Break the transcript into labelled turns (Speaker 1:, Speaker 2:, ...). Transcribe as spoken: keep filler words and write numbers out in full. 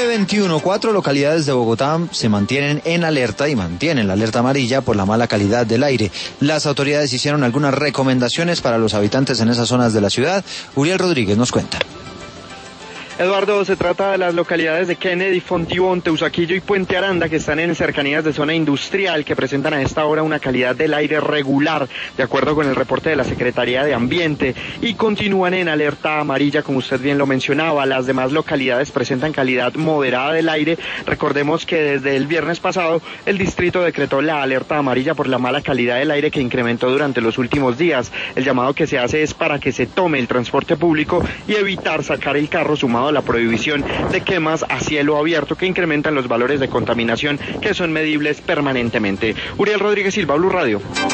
Speaker 1: veintiuno, cuatro localidades de Bogotá se mantienen en alerta y mantienen la alerta amarilla por la mala calidad del aire. Las autoridades hicieron algunas recomendaciones para los habitantes en esas zonas de la ciudad. Uriel Rodríguez nos cuenta.
Speaker 2: Eduardo, se trata de las localidades de Kennedy, Fontibón, Teusaquillo y Puente Aranda, que están en cercanías de zona industrial, que presentan a esta hora una calidad del aire regular, de acuerdo con el reporte de la Secretaría de Ambiente, y continúan en alerta amarilla, como usted bien lo mencionaba. Las demás localidades presentan calidad moderada del aire. Recordemos que desde el viernes pasado el distrito decretó la alerta amarilla por la mala calidad del aire que incrementó durante los últimos días. El llamado que se hace es para que se tome el transporte público y evitar sacar el carro, sumado la prohibición de quemas a cielo abierto que incrementan los valores de contaminación que son medibles permanentemente. Uriel Rodríguez Silva, Blue Radio.